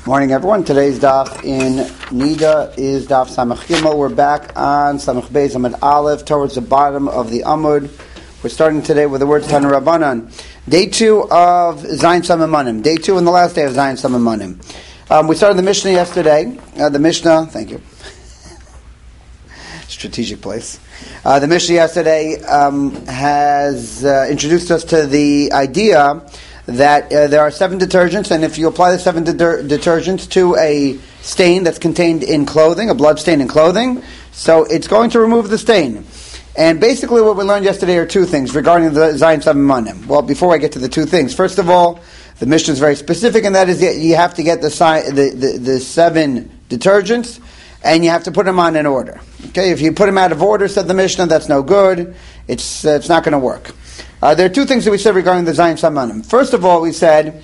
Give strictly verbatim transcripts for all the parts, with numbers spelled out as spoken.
Morning, everyone. Today's daf in Nida is daf Samach Gimel. We're back on Samach Beis Amud Aleph towards the bottom of the Amud. We're starting today with the words Tanu Rabbanan. Day two of Zayin Samamanim. Day two and the last day of Zayin Samamanim. Um, we started the Mishnah yesterday. Uh, the Mishnah, thank you. Strategic place. Uh, the Mishnah yesterday um, has uh, introduced us to the idea that uh, there are seven detergents, and if you apply the seven deter- detergents to a stain that's contained in clothing, a blood stain in clothing, so it's going to remove the stain. And basically what we learned yesterday are two things regarding the Zayin Samamanim. Well, before I get to the two things, first of all, the Mishnah is very specific, and that is that you have to get the, si- the, the, the seven detergents, and you have to put them on in order. Okay, if you put them out of order, said the Mishnah, that's no good. It's uh, it's not going to work. Uh, there are two things that we said regarding the Zayin Samamanim. First of all, we said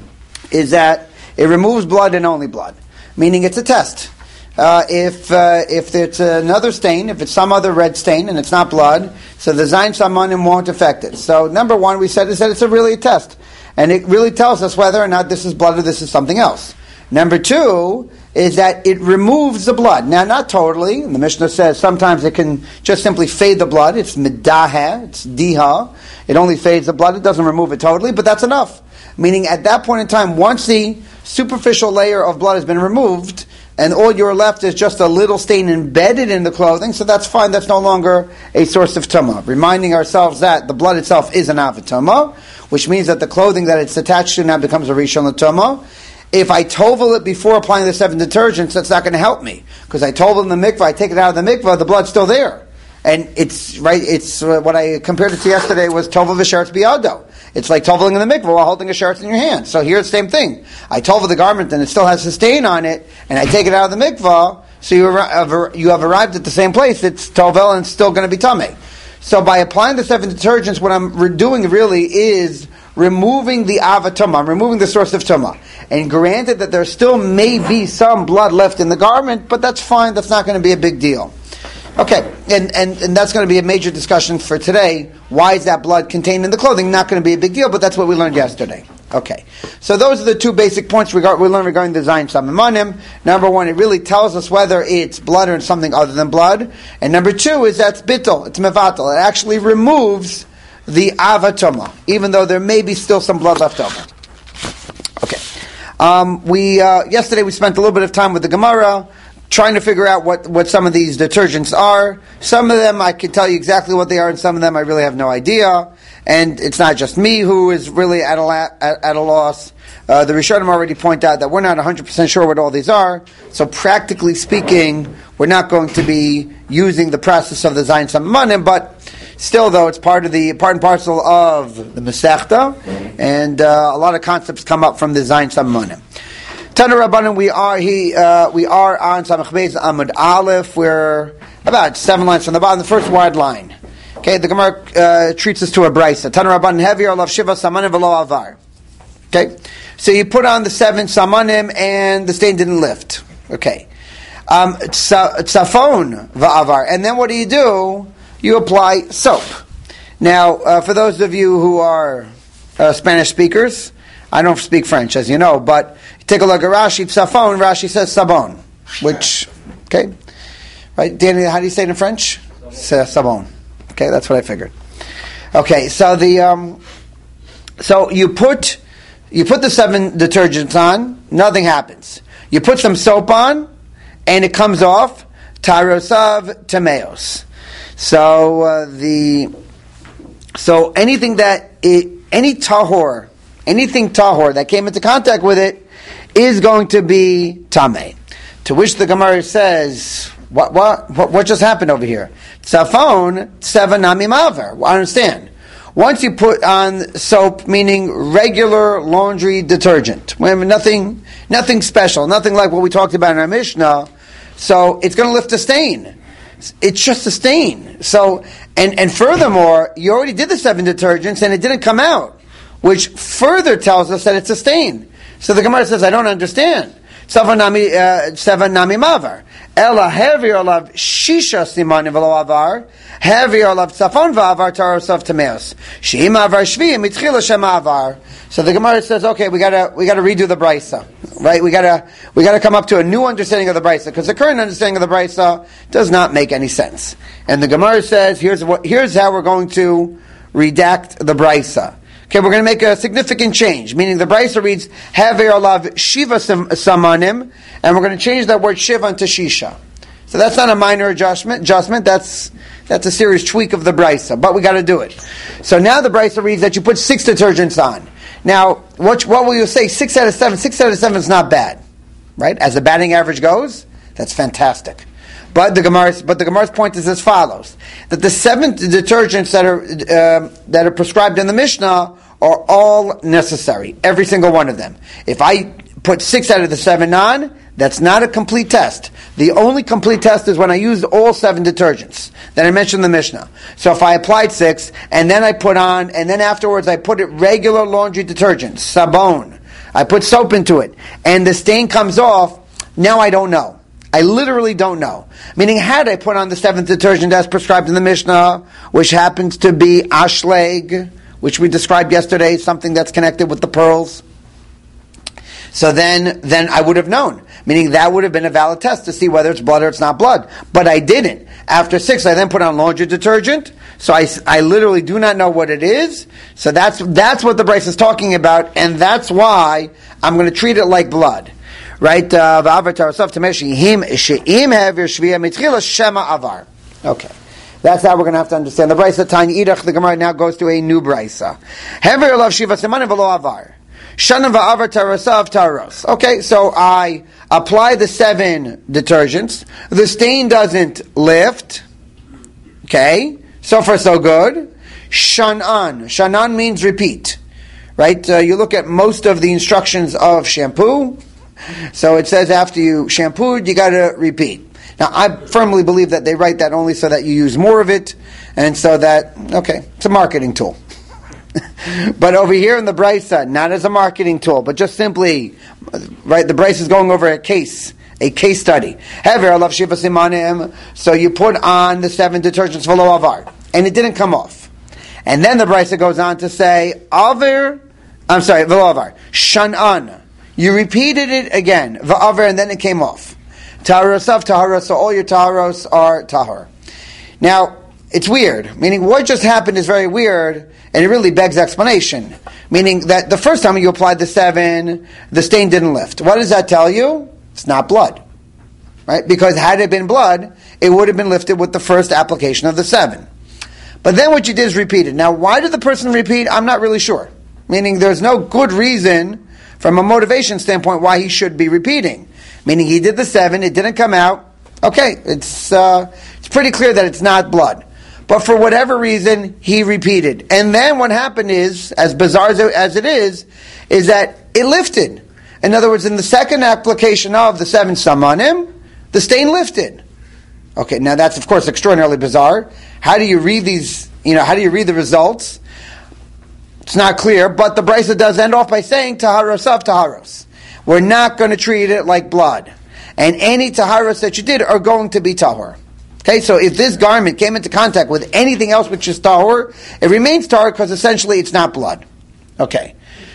is that it removes blood and only blood, meaning it's a test. Uh, if uh, if it's another stain, if it's some other red stain and it's not blood, so the Zayin Samamanim won't affect it. So number one, we said is that it's a really a test, and it really tells us whether or not this is blood or this is something else. Number two is that it removes the blood. Now, not totally. The Mishnah says sometimes it can just simply fade the blood. It's midaha, it's diha. It only fades the blood. It doesn't remove it totally, but that's enough. Meaning at that point in time, once the superficial layer of blood has been removed, and all you're left is just a little stain embedded in the clothing, so that's fine. That's no longer a source of tumah. Reminding ourselves that the blood itself is an avatuma, which means that the clothing that it's attached to now becomes a rishon l'tumah. If I tovel it before applying the seven detergents, that's not going to help me. Because I tovel in the mikvah, I take it out of the mikvah, the blood's still there. And it's, right, it's, uh, what I compared it to yesterday was tovel v'sheretz biyado. It's like toveling in the mikvah while holding a sheretz in your hand. So here it's the same thing. I tovel the garment and it still has a stain on it, and I take it out of the mikvah, so you have, you have arrived at the same place, it's tovel and it's still going to be tameh. So by applying the seven detergents, what I'm doing really is removing the avatuma, I'm removing the source of tumah. And granted that there still may be some blood left in the garment, but that's fine, that's not going to be a big deal. Okay, and, and, and that's going to be a major discussion for today. Why is that blood contained in the clothing? Not going to be a big deal, but that's what we learned yesterday. Okay, so those are the two basic points we, got, we learned regarding the Zayin Samamanim. Number one, it really tells us whether it's blood or something other than blood. And number two is that's bittul, it's mevatel. It actually removes the avatuma, even though there may be still some blood left over. Okay, um, we uh, yesterday we spent a little bit of time with the Gemara, trying to figure out what, what some of these detergents are. Some of them I can tell you exactly what they are, and some of them I really have no idea. And it's not just me who is really at a, la- at, at a loss. Uh, the Rishonim already point out that we're not one hundred percent sure what all these are. So practically speaking, we're not going to be using the process of the Zayin Samamanim, but still, though, it's part of the part and parcel of the Masechta, and uh, a lot of concepts come up from the Zayin Samamanim. Tanu Rabbanan, we are he uh, we are on Samach Beis Amud Aleph. We're about seven lines from the bottom, the first wide line. Okay, the Gemara uh, treats us to a brisa. Tanu Rabbanan heavier alav shiva samanim v'lo avar. Okay, so you put on the seven samanim and the stain didn't lift. Okay, um, tzafon v'avar, and then what do you do? You apply soap. Now, uh, for those of you who are uh, Spanish speakers, I don't speak French, as you know, but take a look at Rashi, tzafon, Rashi says sabon, which, okay, right, Danny, how do you say it in French? Sabon. Okay, that's what I figured. Okay, so the, um, so you put, you put the seven detergents on, nothing happens. You put some soap on, and it comes off, tarosav tameos. So uh, the, so anything that, it, any tahor, anything tahor that came into contact with it, is going to be tameh. To which the Gemara says, what what what, what just happened over here? Tzafon seven nami maver. I understand. Once you put on soap, meaning regular laundry detergent, when nothing nothing special, nothing like what we talked about in our Mishnah, so it's going to lift a stain. It's just a stain. So and and furthermore, you already did the seven detergents and it didn't come out, which further tells us that it's a stain. So the Gemara says, I don't understand. Seven nami, uh, seven nami mavar. Ela heavy olav shisha simanim v'lo avar. Heavy olav tzafon v'avar tarosav tameos. She'im avar shviyim mitchila shem avar. So the Gemara says, okay, we gotta we gotta redo the brisa, right? We gotta we gotta come up to a new understanding of the brisa because the current understanding of the brisa does not make any sense. And the Gemara says, here's what here's how we're going to redact the brisa. Okay, we're going to make a significant change, meaning the brisa reads Haver alav shiva samanim, and we're going to change that word shiva into shisha. So that's not a minor adjustment. Adjustment. That's that's a serious tweak of the brisa, but we got to do it. So now the brisa reads that you put six detergents on. Now, what what will you say? Six out of seven. Six out of seven is not bad, right? As the batting average goes, that's fantastic. But the Gemara's but the Gemara's point is as follows: that the seven detergents that are uh, that are prescribed in the Mishnah are all necessary, every single one of them. If I put six out of the seven on, that's not a complete test. The only complete test is when I used all seven detergents that I mentioned in the Mishnah. So if I applied six, and then I put on, and then afterwards I put it regular laundry detergent, sabon, I put soap into it, and the stain comes off, now I don't know. I literally don't know. Meaning, had I put on the seventh detergent as prescribed in the Mishnah, which happens to be ashleg, which we described yesterday, something that's connected with the pearls, so then, then I would have known. Meaning that would have been a valid test to see whether it's blood or it's not blood. But I didn't. After six, I then put on laundry detergent. So I, I literally do not know what it is. So that's that's what the brisa is talking about, and that's why I'm going to treat it like blood. Right? Okay. That's how we're going to have to understand the brisa. Tiny Idach, the Gemara now goes to a new brisa. Hever love shiva semanim v'lo avar. Shanim va'avar tarasav taros. Okay, so I apply the seven detergents. The stain doesn't lift. Okay, so far so good. Shanan. Shanan means repeat. Right? Uh, you look at most of the instructions of shampoo. So it says after you shampooed, you got to repeat. Now, I firmly believe that they write that only so that you use more of it, and so that, okay, it's a marketing tool. But over here in the brisa, not as a marketing tool, but just simply, right, the brisa is going over a case, a case study. Hever alav shiva simanim, so you put on the seven detergents v'lo avar, and it didn't come off. And then the brisa goes on to say, avar, I'm sorry, v'lo avar, shanan. You repeated it again, v'avar, and then it came off. Taharosav taharos, so all your taharos are tahor. Now, it's weird, meaning what just happened is very weird, and it really begs explanation. Meaning that the first time you applied the seven, the stain didn't lift. What does that tell you? It's not blood. Right? Because had it been blood, it would have been lifted with the first application of the seven. But then what you did is repeat it. Now, why did the person repeat? I'm not really sure. Meaning there's no good reason from a motivation standpoint why he should be repeating. Meaning he did the seven, it didn't come out. Okay, it's uh, it's pretty clear that it's not blood. But for whatever reason, he repeated. And then what happened is, as bizarre as it is, is that it lifted. In other words, in the second application of the seven samanim, the stain lifted. Okay, now that's of course extraordinarily bizarre. How do you read these, you know, how do you read the results? It's not clear, but the brisa does end off by saying taharos of taharos. We're not going to treat it like blood. And any taharos that you did are going to be tahor. Okay, so if this garment came into contact with anything else which is tahor, it remains tahor because essentially it's not blood. Okay.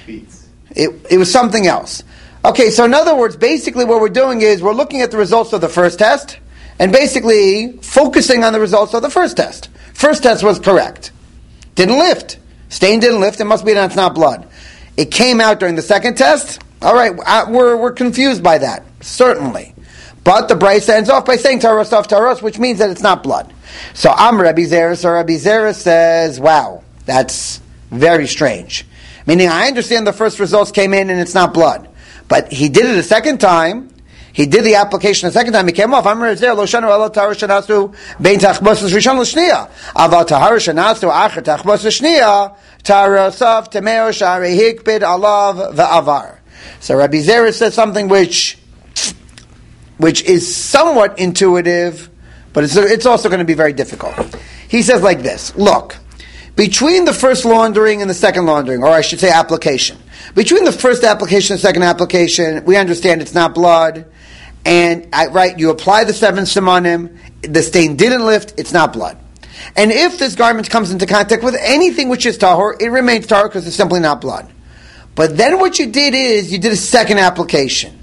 It, it was something else. Okay, so in other words, basically what we're doing is we're looking at the results of the first test and basically focusing on the results of the first test. First test was correct. Didn't lift. Stain didn't lift, it must be that it's not blood. It came out during the second test. All right, we're we're confused by that, certainly. But the brisa ends off by saying taros of taros, which means that it's not blood. So Am Rabbi Zeres, or Rabbi Zeres says, wow, that's very strange. Meaning, I understand the first results came in and it's not blood. But he did it a second time. He did the application a second time. He came off. Amar Zer lo shanu elo tahar shanasu bein tachbosas rishon l'shniya. Aval tahar shanasu acher tachbosas shniya tarasav temeo shari hikbid alav ve'avar. So Rabbi Zera says something which, which is somewhat intuitive, but it's it's also going to be very difficult. He says like this: look, between the first laundering and the second laundering, or I should say application, between the first application and the second application, we understand it's not blood, and I, right, you apply the seven simanim, the stain didn't lift, it's not blood. And if this garment comes into contact with anything which is tahor, it remains tahor because it's simply not blood. But then what you did is, you did a second application.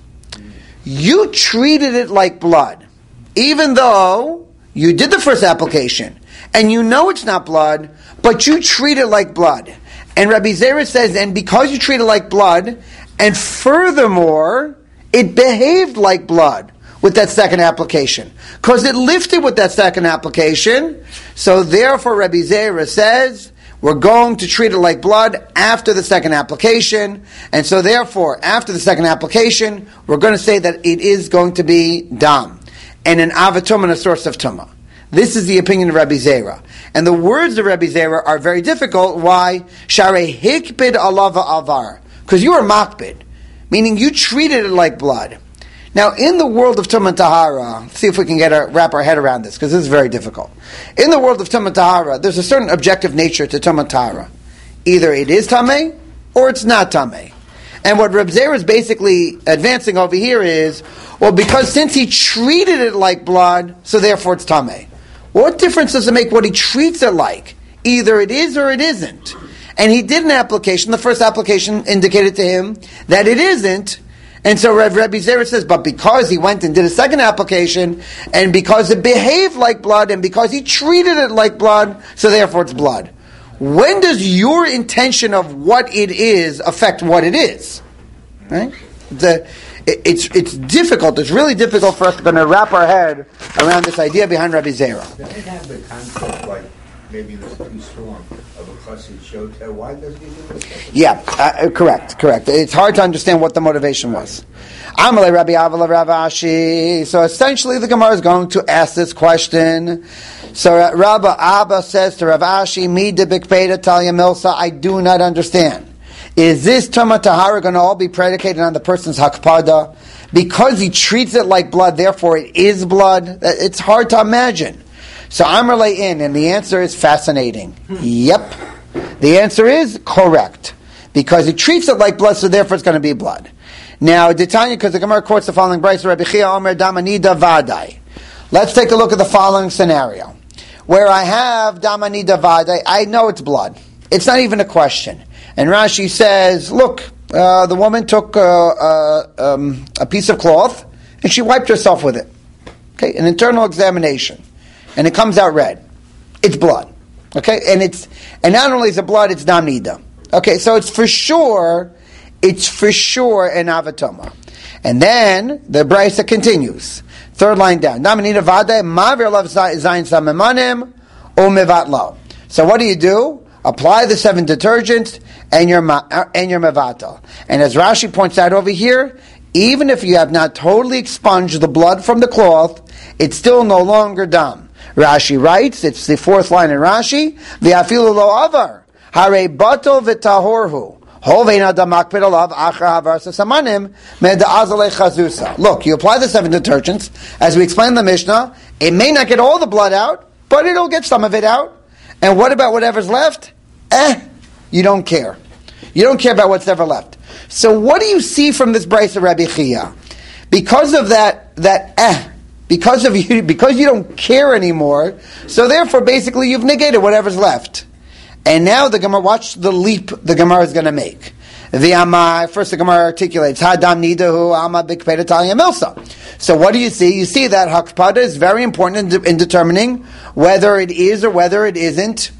You treated it like blood, even though you did the first application, and you know it's not blood, but you treat it like blood. And Rabbi Zera says, and because you treat it like blood, and furthermore, it behaved like blood with that second application, because it lifted with that second application, so therefore Rabbi Zera says, we're going to treat it like blood after the second application, and so therefore, after the second application, we're going to say that it is going to be dam, and an avatum and a source of tumah. This is the opinion of Rabbi Zera. And the words of Rabbi Zera are very difficult. Why? Sharei hikbid alava avar. Because you are makbid, meaning you treated it like blood. Now, in the world of Tumah Tahara, let's see if we can get our, wrap our head around this, because this is very difficult. In the world of Tumah Tahara, there's a certain objective nature to Tumah Tahara. Either it is Tameh, or it's not Tameh. And what Reb Zera is basically advancing over here is, well, because since he treated it like blood, so therefore it's Tameh. What difference does it make what he treats it like? Either it is or it isn't. And he did an application, the first application indicated to him that it isn't, and so Rev Rabbi Zera says, but because he went and did a second application, and because it behaved like blood, and because he treated it like blood, so therefore it's blood. When does your intention of what it is affect what it is? Right? The, it, it's it's difficult, it's really difficult for us to, to wrap our head around this idea behind Rabbi Zera. Does it have the concept like maybe it was too strong of a chassid shotah? Why does he do this? Yeah, uh, correct, correct. It's hard to understand what the motivation was. Amalei Rabbi Avala Rav Ashi. So essentially the Gemara is going to ask this question. So uh, Rabbi Abba says to Rav Ashi, Mi de bikpeda talya milsa, I do not understand. Is this Tumah Tahara going to all be predicated on the person's hakpada? Because he treats it like blood, therefore it is blood? It's hard to imagine. So Amr lay in, and the answer is fascinating. Yep. The answer is correct. Because he treats it like blood, so therefore it's going to be blood. Now, Ditanya, because the Gemara quotes the following brayso, Rabbi Chia Omer Damanida Vadai. Let's take a look at the following scenario. Where I have Damanida Vadai, I know it's blood. It's not even a question. And Rashi says, look, uh, the woman took uh, uh, um, a piece of cloth, and she wiped herself with it. Okay, an internal examination. And it comes out red. It's blood. Okay, and it's and not only is it blood, it's damnida. Okay, so it's for sure, it's for sure an avatoma. And then the brisa continues. Third line down. Damnida vade mavir lav zayin samemanim umevatlo. So what do you do? Apply the seven detergents and your and your mevatel. And as Rashi points out over here, even if you have not totally expunged the blood from the cloth, it's still no longer dam. Rashi writes, it's the fourth line in Rashi, V'afilu lo avar, hare bato v'tahorhu, hovein adam makpid alav achar havar sasamanim, meda'azalei chazusa. Look, you apply the seven detergents, as we explained in the Mishnah, it may not get all the blood out, but it'll get some of it out. And what about whatever's left? Eh, you don't care. You don't care about what's ever left. So what do you see from this brayso of Rabbi Chia? Because of that, that eh, because of you, because you don't care anymore, so therefore basically you've negated whatever's left. And now the Gemara, watch the leap the Gemara is going to make. The Amar, first the Gemara articulates, Hadam nidahu ama bikpeda talya milsa. So what do you see? You see that hakpada is very important in, de- in determining whether it is or whether it isn't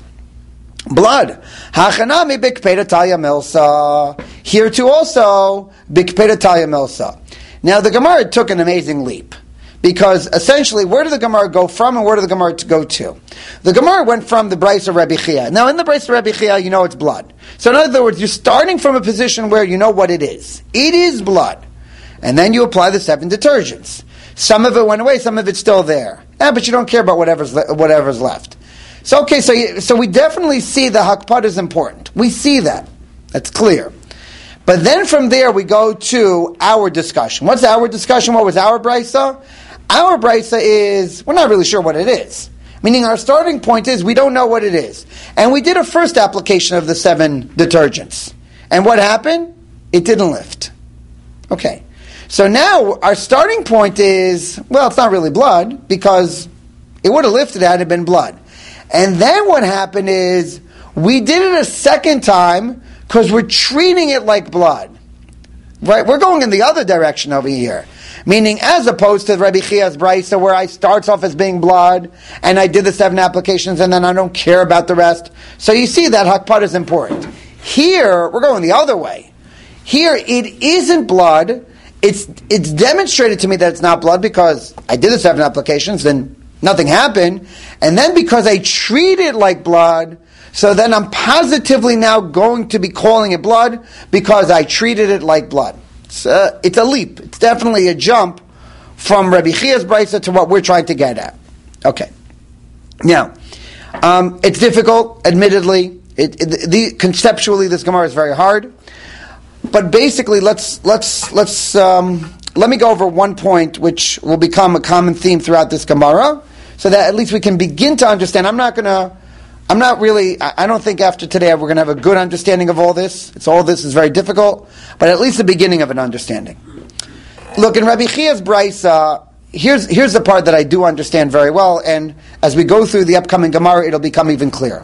blood. Hachanami bikpeda talya milsa. Here too also, bikpeda talya milsa. Now the Gemara took an amazing leap. Because essentially, where did the Gemara go from and where did the Gemara go to? The Gemara went from the brayso of Rabbi Chia. Now in the brayso of Rabbi Chia, you know it's blood. So in other words, you're starting from a position where you know what it is. It is blood. And then you apply the seven detergents. Some of it went away, some of it's still there. Yeah, but you don't care about whatever's, le- whatever's left. So okay, so you, so we definitely see the hakpad is important. We see that. That's clear. But then from there we go to our discussion. What's our discussion? What was our brayso? Our brayso is, we're not really sure what it is. Meaning our starting point is we don't know what it is. And we did a first application of the seven detergents. And what happened? It didn't lift. Okay. So now our starting point is, well, it's not really blood because it would have lifted had it been blood. And then what happened is we did it a second time because we're treating it like blood. Right? We're going in the other direction over here. Meaning, as opposed to Rabbi Chia's Brisa, where I starts off as being blood, and I did the seven applications, and then I don't care about the rest. So you see that Hakpad is important. Here, we're going the other way. Here, it isn't blood. It's it's demonstrated to me that it's not blood because I did the seven applications, then nothing happened. And then because I treat it like blood, so then I'm positively now going to be calling it blood because I treated it like blood. It's a, it's a leap. It's definitely a jump from Rabbi Chia's Brisa to what we're trying to get at. Okay. Now, um, it's difficult, admittedly. It, it, the, conceptually, this Gemara is very hard. But basically, let's let's let's um, let me go over one point which will become a common theme throughout this Gemara, so that at least we can begin to understand. I'm not gonna. I'm not really, I don't think after today we're going to have a good understanding of all this. It's all this is very difficult, but at least the beginning of an understanding. Look, in Rabbi Chia's Brisa, here's, here's the part that I do understand very well, and as we go through the upcoming Gemara, it'll become even clearer.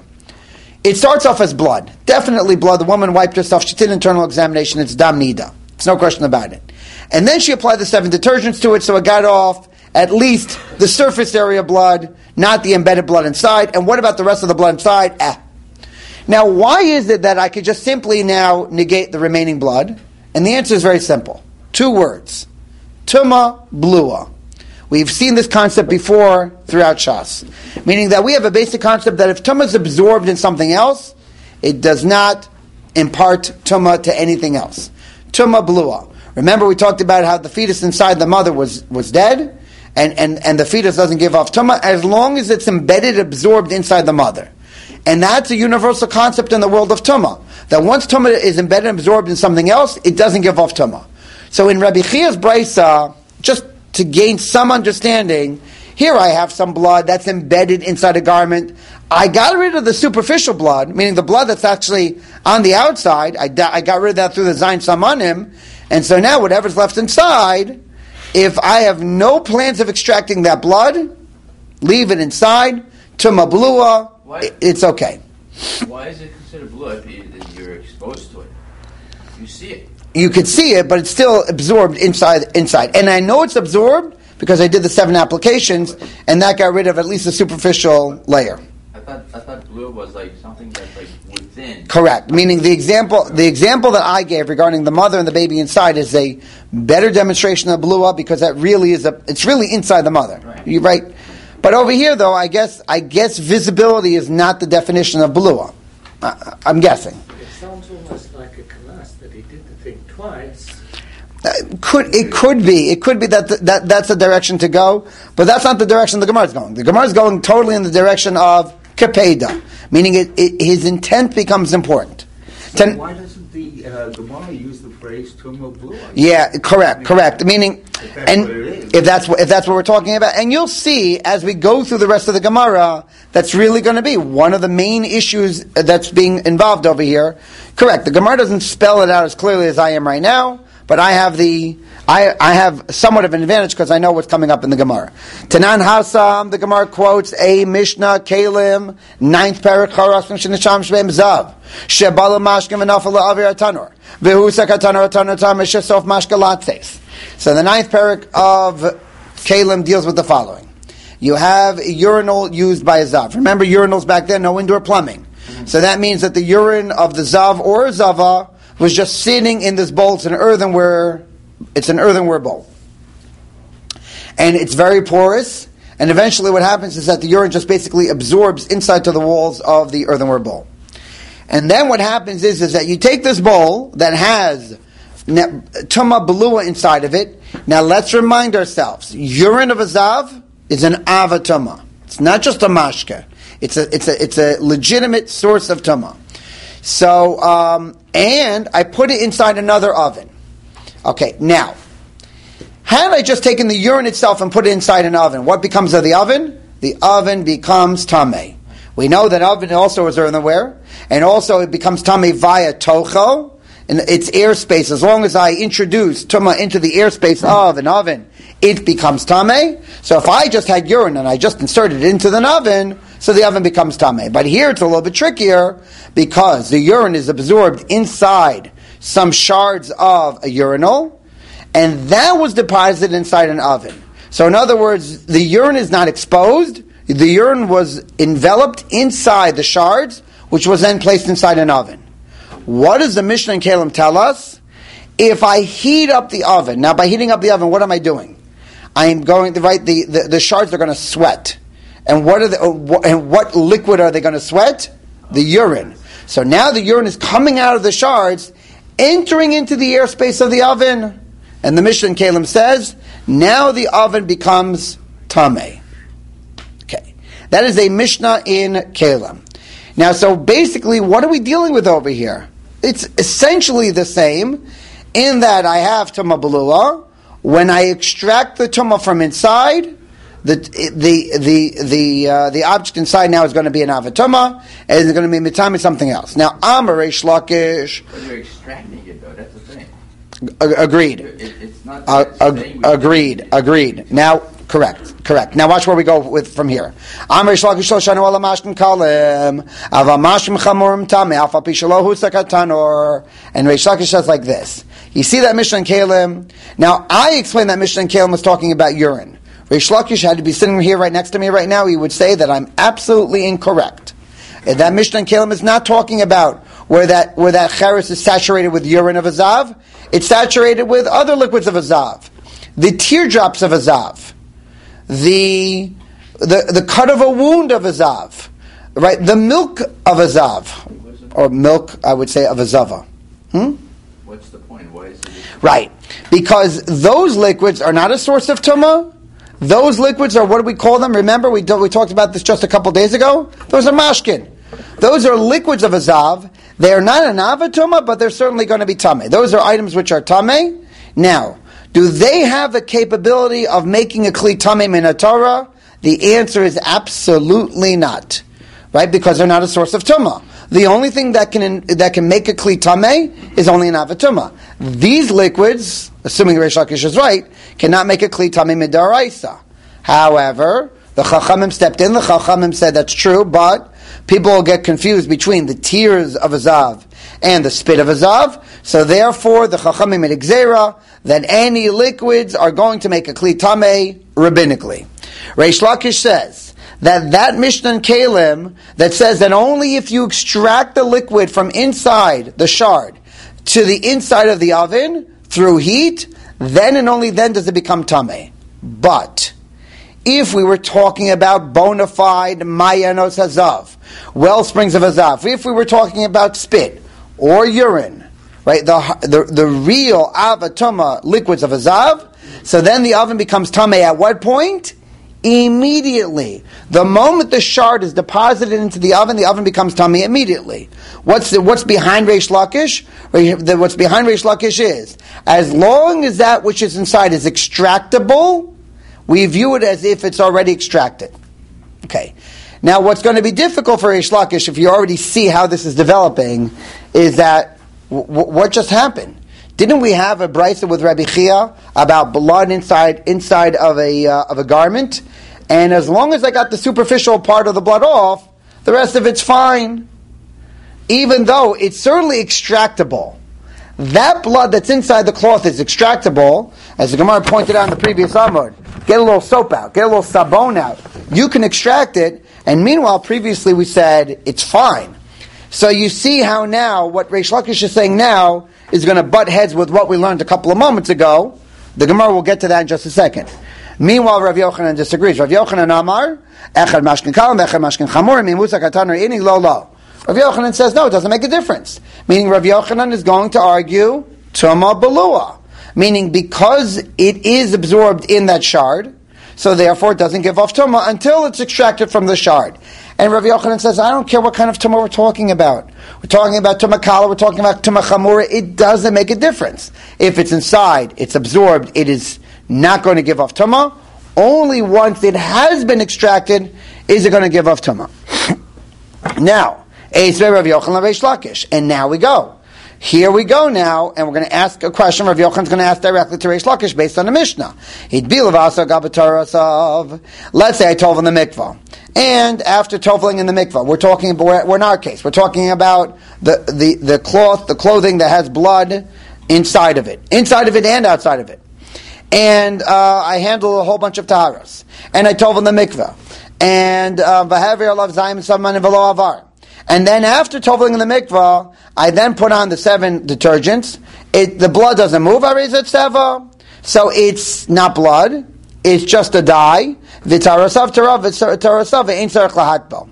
It starts off as blood. Definitely blood. The woman wiped herself. She did internal examination. It's dam nida. It's no question about it. And then she applied the seven detergents to it, so it got off at least the surface area blood, not the embedded blood inside. And what about the rest of the blood inside? Eh. Now, why is it that I could just simply now negate the remaining blood? And the answer is very simple. Two words. Tuma blua. We've seen this concept before throughout Shas. Meaning that we have a basic concept that if Tuma is absorbed in something else, it does not impart Tuma to anything else. Tuma blua. Remember we talked about how the fetus inside the mother was, was dead? And, and, and the fetus doesn't give off tumah as long as it's embedded, absorbed inside the mother. And that's a universal concept in the world of tumah. That once tumah is embedded and absorbed in something else, it doesn't give off tumah. So in Rabbi Chia's Brisa, just to gain some understanding, here I have some blood that's embedded inside a garment. I got rid of the superficial blood, meaning the blood that's actually on the outside. I, I got rid of that through the Zayin Samanim. And so now whatever's left inside, if I have no plans of extracting that blood, leave it inside, Tuma blua, it's okay. Why is it considered blood if you're exposed to it? You see it. You could see it, but it's still absorbed inside. inside. And I know it's absorbed because I did the seven applications, and that got rid of at least the superficial layer. I thought I thought blue was like something that's like within. Correct. Meaning the example the example that I gave regarding the mother and the baby inside is a better demonstration of blua because that really is a it's really inside the mother. Right. You're right. But over here though, I guess I guess visibility is not the definition of blua. Uh, I'm guessing. It sounds almost like a kalas that he did the thing twice. Uh, could it could be it could be that th- that that's the direction to go, but that's not the direction the Gemara is going. The Gemara is going totally in the direction of Kapeda, meaning it, it, his intent becomes important. So Ten, why doesn't the uh, Gemara use the phrase "tumah blua"? Yeah, correct, correct. Meaning, if that's and what it is. if that's what if that's what we're talking about, and you'll see as we go through the rest of the Gemara, that's really going to be one of the main issues that's being involved over here. Correct. The Gemara doesn't spell it out as clearly as I am right now, but I have the. I, I have somewhat of an advantage because I know what's coming up in the Gemara. Tanan Hasam, the Gemara quotes a Mishnah, Kalim, ninth parak, Charas, Mishnasham, Shveim Zav, Shebala Mashkim, and Afala Avir Tanur, Vehusak Tanur, Tanur, Tam, Meshesof Mashkalatses. So the ninth parak of Kalim deals with the following. You have a urinal used by a Zav. Remember, urinals back then, no indoor plumbing. So that means that the urine of the Zav or Zava was just sitting in this bowl. It's an earthenware It's an earthenware bowl. And it's very porous, and eventually what happens is that the urine just basically absorbs inside to the walls of the earthenware bowl. And then what happens is, is that you take this bowl that has Tuma Belua inside of it. Now let's remind ourselves, urine of a Zav is an Ava Tuma. It's not just a Mashka. It's a, it's a, it's a legitimate source of Tuma. So, um, and I put it inside another oven. Okay, now, had I just taken the urine itself and put it inside an oven, what becomes of the oven? the oven becomes tameh. We know that oven also is earthenware, and also it becomes tameh via tocho, in its airspace. As long as I introduce tumah into the airspace of an oven, it becomes tameh. So if I just had urine and I just inserted it into the oven, so the oven becomes tameh. But here it's a little bit trickier because the urine is absorbed inside some shards of a urinal, and that was deposited inside an oven. So in other words, the urine is not exposed. The urine was enveloped inside the shards, which was then placed inside an oven. What does the Mishnah in Kalim tell us? If I heat up the oven, now by heating up the oven, what am I doing? I am going to write the, the, the shards are going to sweat. And what are the, uh, and what liquid are they going to sweat? The urine. So now the urine is coming out of the shards, entering into the airspace of the oven. And the Mishnah in Kalim says, now the oven becomes tameh. Okay. That is a Mishnah in Kalim. Now, so basically, what are we dealing with over here? It's essentially the same in that I have tumah balua. When I extract the tumah from inside, the the the the uh, the object inside now is going to be an avatuma, and it's going to be mitami something else. Now, Amar Reish Lakish. But you're extracting it, though. That's the thing. A- agreed. It, it's not. Uh, ag- agreed. Agreed. Now, correct. Correct. Now, watch where we go with from here. Amar Reish Lakish Shanu ala mashkin kalem ava mashkim chamurim tame alfa pishalohu sakatanor. And Reish Lakish says like this. You see that Mishnah in Kalim? Now, I explained that Mishnah in Kalim was talking about urine. Reish Lakish had to be sitting here right next to me right now. He would say that I'm absolutely incorrect. And that Mishnah in Kalim is not talking about where that where that cheres is saturated with urine of a zav. It's saturated with other liquids of a zav. The teardrops of a zav. The, the, the cut of a wound of a zav. Right? The milk of a zav. Or milk, I would say, of a zava. Hmm? What's the point? Why is it? Right. Because those liquids are not a source of tumah. Those liquids are, what do we call them? Remember, we do, we talked about this just a couple days ago? Those are mashkin. Those are liquids of a zav. They are not an avatuma, but they're certainly going to be tameh. Those are items which are tameh. Now, do they have the capability of making a kli tameh min haTorah? The answer is absolutely not. Right? Because they're not a source of tumah. The only thing that can that can make a kli tameh is only an avatuma. These liquids, assuming Reish Lakish is right, cannot make a kli tameh midaraisa. However, the Chachamim stepped in. The Chachamim said that's true, but people will get confused between the tears of a zav and the spit of a zav. So therefore, the Chachamim made a gzera that any liquids are going to make a kli tameh rabbinically. Reish Lakish says that that Mishnah in Kalim that says that only if you extract the liquid from inside the shard to the inside of the oven through heat, then and only then does it become tameh. But if we were talking about bona fide mayanos hazav, well springs of hazav, if we were talking about spit or urine, right, the the, the real avatuma liquids of hazav, so then the oven becomes tameh at what point? Immediately. The moment the shard is deposited into the oven, the oven becomes tameh immediately. What's the, what's behind Reish Lakish? What's behind Reish Lakish is, as long as that which is inside is extractable, we view it as if it's already extracted. Okay. Now, what's going to be difficult for Reish Lakish, if you already see how this is developing, is that w- w- what just happened? Didn't we have a brisa with Rabbi Chia about blood inside inside of a uh, of a garment? And as long as I got the superficial part of the blood off, the rest of it's fine. Even though it's certainly extractable. That blood that's inside the cloth is extractable, as the Gemara pointed out in the previous Amud. Get a little soap out, get a little sabon out. You can extract it, and meanwhile, previously we said it's fine. So you see how now, what Reish Lakish is saying now, is going to butt heads with what we learned a couple of moments ago. The Gemara will get to that in just a second. Meanwhile, Rav Yochanan disagrees. Rav Yochanan Amar, Echad mashkin kalam, Echad mashkin chamur, mimusa katan ini lo lo. Rav Yochanan says, no, it doesn't make a difference. Meaning Rav Yochanan is going to argue Tumah Balua. Meaning because it is absorbed in that shard, so therefore it doesn't give off Tumah until it's extracted from the shard. And Rav Yochanan says, I don't care what kind of Tumah we're talking about. We're talking about Tumah Kala, we're talking about Tumah Chamura. It doesn't make a difference. If it's inside, it's absorbed, it is not going to give off Tumah. Only once it has been extracted is it going to give off tumah. Now, Eisvei Rav Yochanan Reish Lakish. And now we go. Here we go now, and we're going to ask a question. Rav Yochanan's going to ask directly to Reish Lakish based on the Mishnah. He'd be levasa gabatarasav. Let's say I tov in the mikvah. And after tovling in the mikvah, we're talking about, we're, we're in our case, we're talking about the, the, the cloth, the clothing that has blood inside of it. Inside of it and outside of it. And uh, I handle a whole bunch of taharas. And I tov in the mikvah. And v'haver alav zayim saman v'lo avar. And then after tovling in the mikvah, I then put on the seven detergents. It, the blood doesn't move, arizat seva. So it's not blood. It's just a dye. V'tarasav tarav v'tarasav v'ein tzarech lahatbo.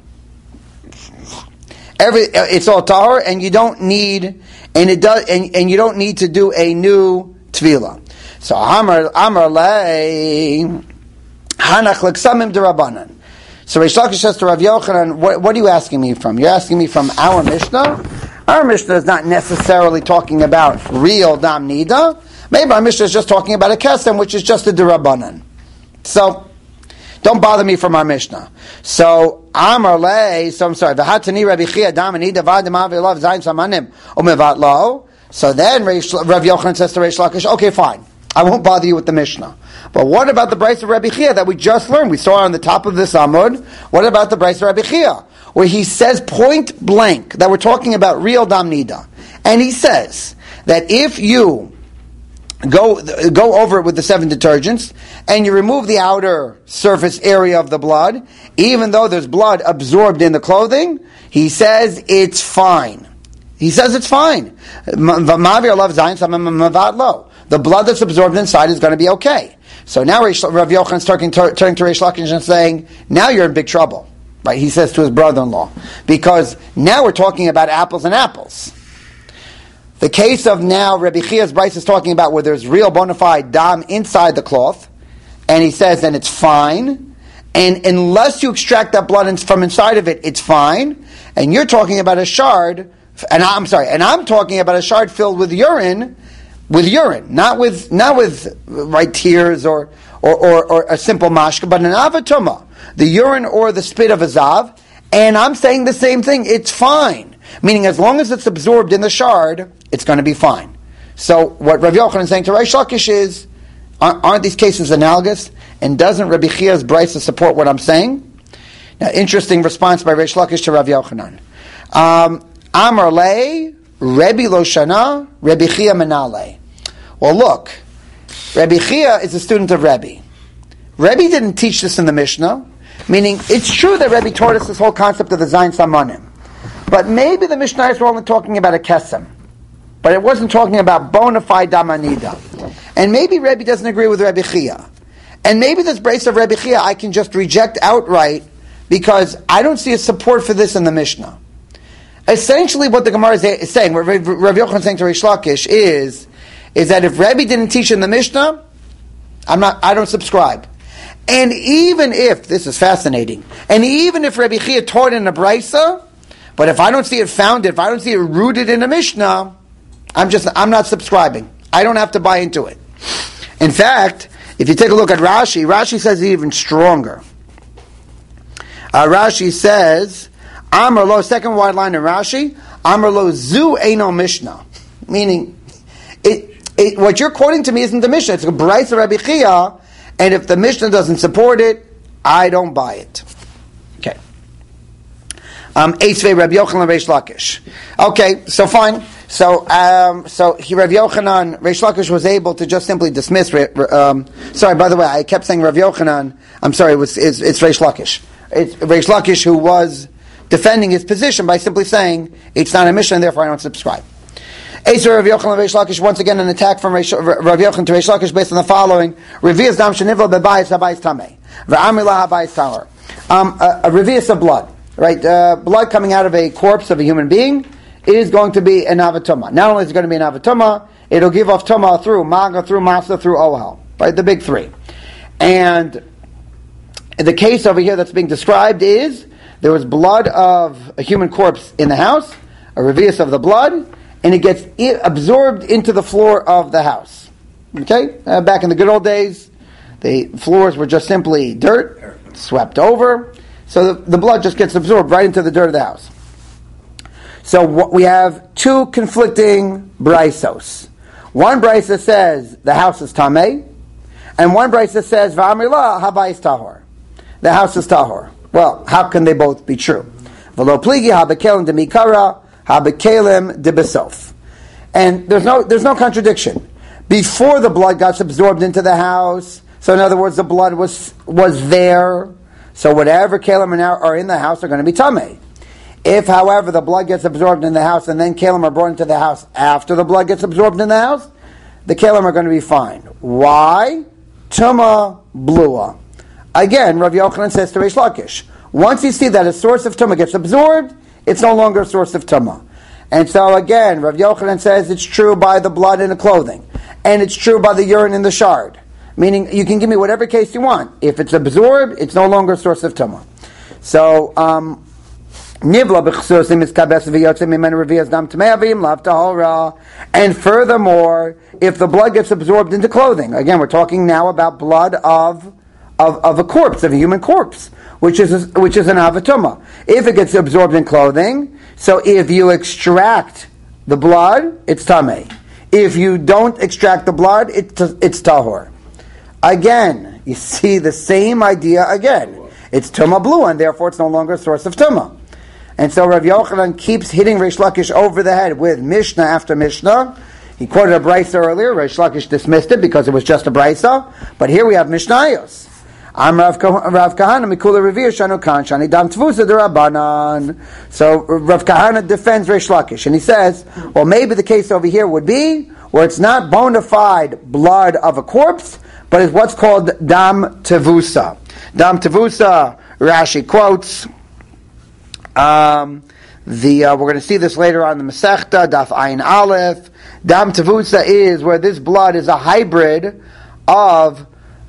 Every it's all tahor, and you don't need and it does and, and you don't need to do a new tvila. So amar amar lei hanach l'ksamim derabanan. So Reish Lakish says to Rav Yochanan, what, what are you asking me from? You're asking me from our Mishnah? Our Mishnah is not necessarily talking about real Dam Nida. Maybe our Mishnah is just talking about a Kesem, which is just a Derabanan. So, don't bother me from our Mishnah. So, Amar Lei, so I'm sorry, V'hatani Rabbi Chia Dam Nida V'adam Avilav Zayin Samanim Umevat Lo. So then Rav Yochanan says to Reish Lakish, okay, fine. I won't bother you with the Mishnah. But what about the Bryce of Rabbi Chia that we just learned? We saw on the top of this Amud. What about the Bryce of Rabbi Chia? Where he says point blank that we're talking about real Dam Nida. And he says that if you go, go over it with the seven detergents and you remove the outer surface area of the blood, even though there's blood absorbed in the clothing, he says it's fine. He says it's fine. The blood that's absorbed inside is going to be okay. So now Rav Yochanan's turning to Reish Lakish and saying, now you're in big trouble. Right? He says to his brother-in-law. Because now we're talking about apples and apples. The case of now, Rabbi Chia's Bryce is talking about where there's real bona fide dam inside the cloth. And he says, then it's fine. And unless you extract that blood from inside of it, it's fine. And you're talking about a shard, and I'm sorry, and I'm talking about a shard filled with urine, with urine, not with not with right tears or or, or, or a simple mashka, but an avatuma, the urine or the spit of a zav, and I'm saying the same thing. It's fine, meaning as long as it's absorbed in the shard, it's going to be fine. So what Rav Yochanan is saying to Reish Lakish is, aren't these cases analogous? And doesn't Rabbi Chia's Brisa support what I'm saying? Now, interesting response by Reish Lakish to Rav Yochanan. Um, Amar lei Rebbe lo shana, Rebbe Chia menale. Well, look, Rebbe Chia is a student of Rebbe. Rebbe didn't teach this in the Mishnah, meaning it's true that Rebbe taught us this whole concept of the Zayin Samanim. But maybe the Mishnayos were only talking about a kesem. But it wasn't talking about bona fide damanida. And maybe Rebbe doesn't agree with Rebbe Chia. And maybe this brace of Rebbe Chia I can just reject outright because I don't see a support for this in the Mishnah. Essentially, what the Gemara is saying, what Rav Yochanan is saying to Reish Lakish is, is that if Rebbe didn't teach in the Mishnah, I'm not, I don't subscribe. And even if, this is fascinating, and even if Rebbe Chia taught in a Brisa, but if I don't see it founded, if I don't see it rooted in a Mishnah, I'm just, I'm not subscribing. I don't have to buy into it. In fact, if you take a look at Rashi, Rashi says it even stronger. Uh, Rashi says, Amar lo, second wide line in Rashi, Amar lo zu eino Mishnah. Meaning, it, it, what you're quoting to me isn't the Mishnah. It's a Bryce of Rabbi Chia, and if the Mishnah doesn't support it, I don't buy it. Okay. Um, Eisvei Rabbi Yochanan Reish Lakish. Okay, so fine. So, um, so he, Rav Yochanan, Reish Lakish was able to just simply dismiss. Um, sorry, by the way, I kept saying Rav Yochanan. I'm sorry, it was, it's, it's Reish Lakish. It's Reish Lakish who was defending his position by simply saying it's not a Mishnah, and therefore I don't subscribe. Eisvei Rav Yochanan Reish Lakish, once again an attack from Reish, Rav Yochanan to Reish Lakish based on the following: Revius dam shenivel bebayis habayis tamei, ve'amila habayis tower. Um, a revius of blood, right? Uh, blood coming out of a corpse of a human being is going to be an avatuma. Not only is it going to be an avatuma, it'll give off tuma through maga, through masa, through ohel, right? The big three. And the case over here that's being described is there was blood of a human corpse in the house, a revius of the blood, and it gets absorbed into the floor of the house. Okay? Uh, back in the good old days, The floors were just simply dirt, swept over, so the, the blood just gets absorbed right into the dirt of the house. So what, we have two conflicting braisos. One brisa says the house is tameh, and one brisa says v'amrila habayis tahor. The house is tahor. Well, how can they both be true? V'lo pligi habekelim demikara habekelim debesof. And there's no there's no contradiction. Before the blood got absorbed into the house, so in other words, the blood was was there. So whatever kelim are now are in the house are going to be tameh. If, however, the blood gets absorbed in the house and then kelim are brought into the house after the blood gets absorbed in the house, the kelim are going to be fine. Why? Tuma blua. Again, Rav Yochanan says to Reish Lakish, once you see that a source of tuma gets absorbed, it's no longer a source of tuma. And so again, Rav Yochanan says it's true by the blood in the clothing, and it's true by the urine in the shard. Meaning, you can give me whatever case you want. If it's absorbed, it's no longer a source of tuma. So, um, and furthermore, if the blood gets absorbed into clothing, again, we're talking now about blood of of, of a corpse, of a human corpse, which is a, which is an avatuma. If it gets absorbed in clothing, so if you extract the blood, it's tameh. If you don't extract the blood, it's it's tahor. Again, you see the same idea again. It's tuma blue, and therefore it's no longer a source of tuma. And so Rav Yochanan keeps hitting Reish Lakish over the head with Mishnah after Mishnah. He quoted a brisa earlier. Reish Lakish dismissed it because it was just a brisa. But here we have Mishnayos. I'm Rav Kahana Mikula Revir Shanu Kan Shani Dam Tvusa Derabanan. So Rav Kahana defends Reish Lakish, and he says, well, maybe the case over here would be where it's not bona fide blood of a corpse, but it's what's called Dam Tevusa. Dam Tevusa, Rashi quotes. Um, the uh, we're going to see this later on in the Masechta, Daf Ayin Aleph. Dam Tevusa is where this blood is a hybrid of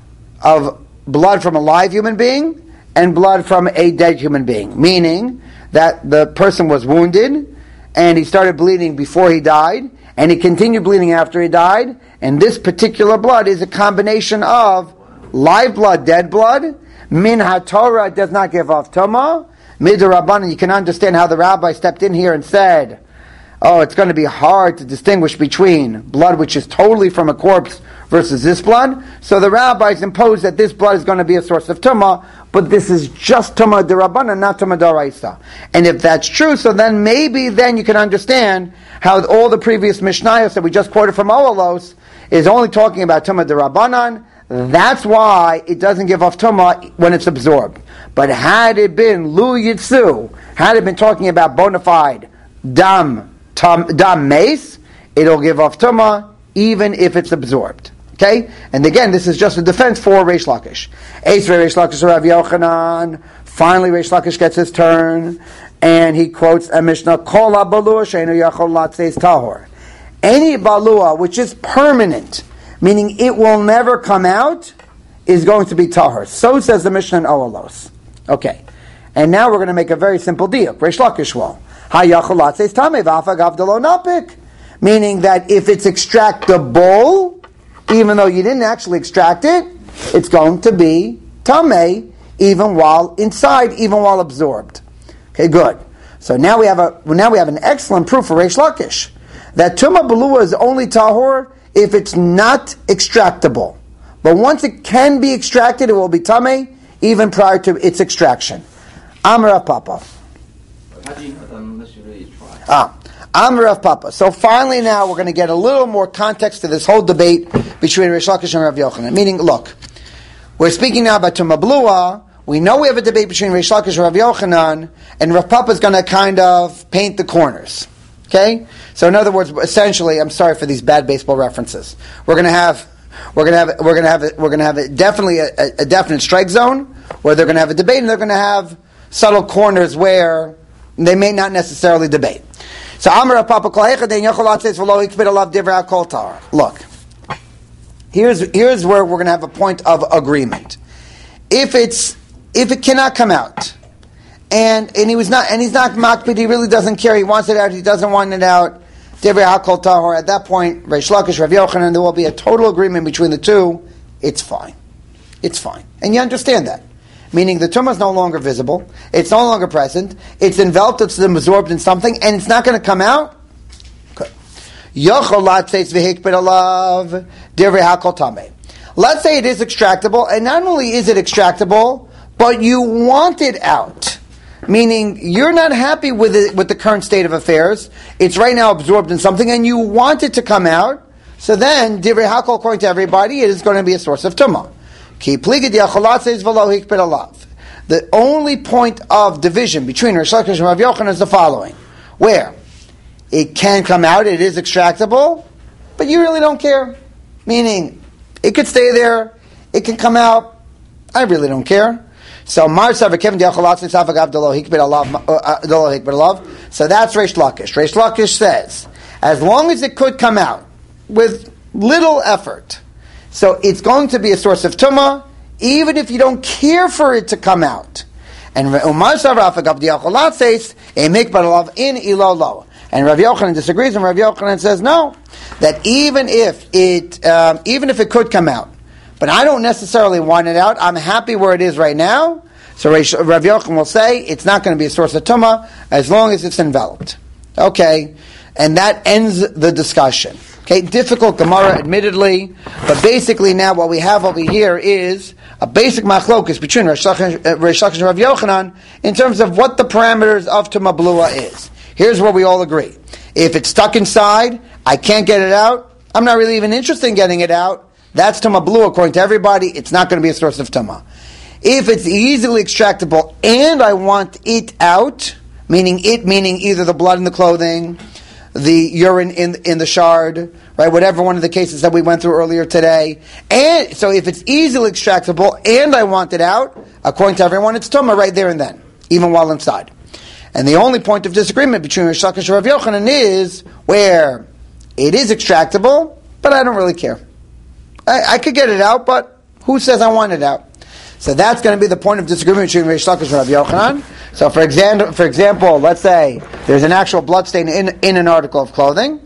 of blood from a live human being and blood from a dead human being. Meaning that the person was wounded and he started bleeding before he died, and he continued bleeding after he died. And this particular blood is a combination of live blood, dead blood. Min HaTorah does not give off Tumah. Midrabanan, you can understand how the rabbi stepped in here and said, oh, it's going to be hard to distinguish between blood which is totally from a corpse versus this blood. So the rabbis imposed that this blood is going to be a source of tumah, but this is just tumah derabanan, not tumah daraisa. And if that's true, so then maybe then you can understand how all the previous mishnayos that we just quoted from Oalos is only talking about tumah derabanan. That's why it doesn't give off tumah when it's absorbed. But had it been lu yitzu, had it been talking about bona fide dam tam, dam mace, it'll give off tumah even if it's absorbed. Okay, and again, this is just a defense for Reish Lakish. Eisrei Reish Lakish Rav Yochanan. Finally, Reish Lakish gets his turn, and he quotes a Mishnah: "Kol habalua she'enu yachol latzeis tahor." Any balua which is permanent, meaning it will never come out, is going to be tahor. So says the Mishnah in Oalos. Okay, and now we're going to make a very simple deal. Reish Lakish will hayachol latzeis tamei v'afagav delo napik, meaning that if it's extractable, even though you didn't actually extract it, it's going to be tamei, even while inside, even while absorbed. Okay, good. So now we have a now we have an excellent proof for Reish Lakish that tumah balua is only tahor if it's not extractable. But once it can be extracted, it will be tamei even prior to its extraction. Amar Rav Papa. How do you know that unless you really try? Ah. Amar Rav Papa. So finally now we're going to get a little more context to this whole debate between Reish Lakish and Rav Yochanan. Meaning, look, we're speaking now about Tumah Blua. We know we have a debate between Reish Lakish and Rav Yochanan, and Rav Papa is going to kind of paint the corners. Okay? So in other words, essentially, I'm sorry for these bad baseball references. We're going to have we're going to have we're going to have a, we're going to have a, definitely a, a definite strike zone where they're going to have a debate, and they're going to have subtle corners where they may not necessarily debate. So Amar Papa says, look, here's here's where we're going to have a point of agreement. If it's if it cannot come out, and and he was not and he's not makpid, he really doesn't care. He wants it out. He doesn't want it out. Divrei hakol tahor. At that point, Reish Lakish, Rav Yochanan, there will be a total agreement between the two. It's fine. it's fine. And you understand that. Meaning the tumah is no longer visible, it's no longer present, it's enveloped, it's absorbed in something, and it's not going to come out. Okay. Let's say it is extractable, and not only is it extractable, but you want it out. Meaning you're not happy with it, with the current state of affairs. It's right now absorbed in something, and you want it to come out. So then, divrei hakol, according to everybody, it is going to be a source of tumah. The only point of division between Reish Lakish and Rav Yochanan is the following: where it can come out, it is extractable, but you really don't care. Meaning, it could stay there, it can come out, I really don't care. So Mar Savar Kevin Diachalatz Safagav Delo Hikbet Alav Delo Hikbet Alav. So that's Reish Lakish. Reish Lakish says, as long as it could come out with little effort, so it's going to be a source of tumah, even if you don't care for it to come out. And Umar Savar Afagav Diachalatz says a Hikbet Alav in Ilolo. And Rav Yochanan disagrees, and Rav Yochanan says no, that even if it um, even if it could come out, but I don't necessarily want it out, I'm happy where it is right now. So Rav Yochanan will say it's not going to be a source of tumah as long as it's enveloped. Okay, and that ends the discussion. Okay, difficult Gemara, admittedly, but basically now what we have over here is a basic machlokus between Reish Lakish and Rav Yochanan in terms of what the parameters of tumah blua is. Here's where we all agree. If it's stuck inside, I can't get it out, I'm not really even interested in getting it out, that's tumah blua according to everybody, it's not going to be a source of tumah. If it's easily extractable and I want it out, meaning it meaning either the blood in the clothing, the urine in in the shard, right, whatever one of the cases that we went through earlier today, and so if it's easily extractable and I want it out, according to everyone, it's tumah right there and then, even while inside. And the only point of disagreement between Reish Lakish and Rav Yochanan is where it is extractable, but I don't really care. I, I could get it out, but who says I want it out? So that's going to be the point of disagreement between Reish Lakish and Rav Yochanan. So for example, for example, let's say there's an actual blood stain in, in an article of clothing,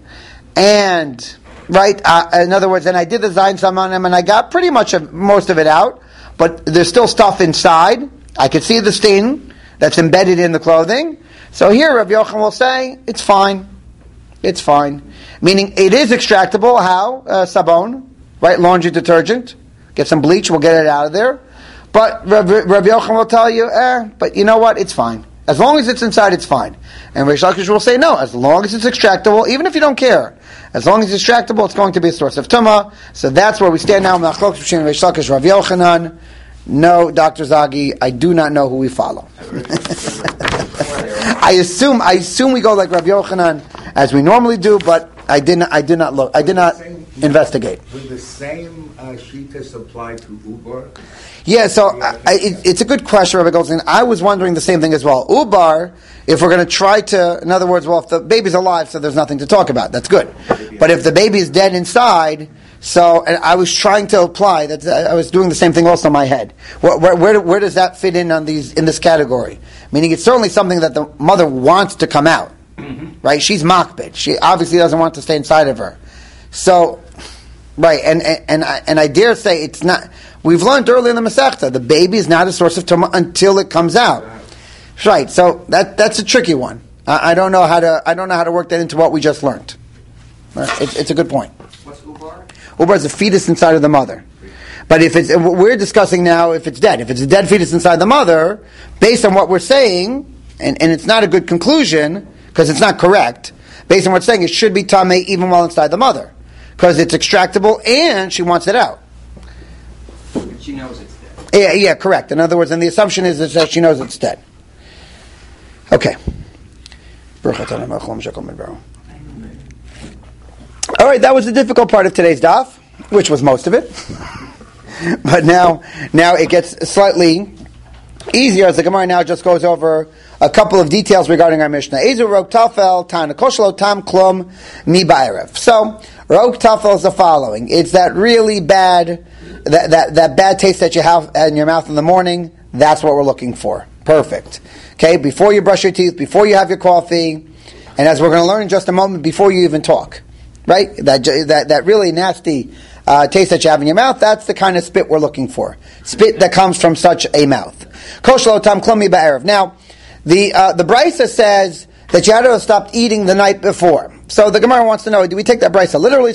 and, right, uh, in other words, and I did the Zayin Sam on him, and I got pretty much of, most of it out, but there's still stuff inside. I could see the stain that's embedded in the clothing. So here Rav Yochanan will say, it's fine. It's fine. Meaning it is extractable. How? Uh, sabon, right? Laundry detergent. Get some bleach, we'll get it out of there. But Rav, Rav Yochanan will tell you, eh, but you know what? It's fine. As long as it's inside, it's fine. And Reish Lakish will say, no, as long as it's extractable, even if you don't care, as long as it's extractable, it's going to be a source of tumah. So that's where we stand now. Machlokes between Reish Lakish and Rav Yochanan. No, Doctor Zagi, I do not know who we follow. I assume I assume we go like Rav Yochanan as we normally do, but I did not I did not look I did not same, investigate. Would the same uh, shitas apply to Ubar? Yeah, so I, I, it, it's a good question, Rabbi Goldstein. I was wondering the same thing as well. Ubar, if we're going to try to, in other words, well, if the baby's alive, so there's nothing to talk about, that's good. But if the baby is dead inside, so and I was trying to apply that. I was doing the same thing also in my head. Where, where, where, where does that fit in on these in this category? Meaning, it's certainly something that the mother wants to come out, mm-hmm. right? She's makbid. She obviously doesn't want to stay inside of her. So, right, and and and I, and I dare say it's not. We've learned earlier in the Masechta, the baby is not a source of tumah until it comes out. Right. So that that's a tricky one. I, I don't know how to I don't know how to work that into what we just learned. Right. It's, it's a good point. What's ubar? Ubar is a fetus inside of the mother. But if it's we're discussing now if it's dead, if it's a dead fetus inside the mother, based on what we're saying, and, and it's not a good conclusion because it's not correct. Based on what we're saying, it should be tamei even while inside the mother because it's extractable and she wants it out. She knows it's dead. Yeah, yeah, correct. In other words, and the assumption is that she knows it's dead. Okay. All right, that was the difficult part of today's daf, which was most of it. But now, now it gets slightly easier as the Gemara now just goes over a couple of details regarding our Mishnah. Ezu rok tafel tana koshlo tam klum mi ba'erev. So, rok tafel is the following. It's that really bad, that, that, that bad taste that you have in your mouth in the morning. That's what we're looking for. Perfect. Okay, before you brush your teeth, before you have your coffee, and as we're going to learn in just a moment, before you even talk. Right? That that, that really nasty uh, taste that you have in your mouth, that's the kind of spit we're looking for. Spit that comes from such a mouth. Now, the uh, the Brisa says that you had to have stopped eating the night before. So the Gemara wants to know, do we take that Brisa literally?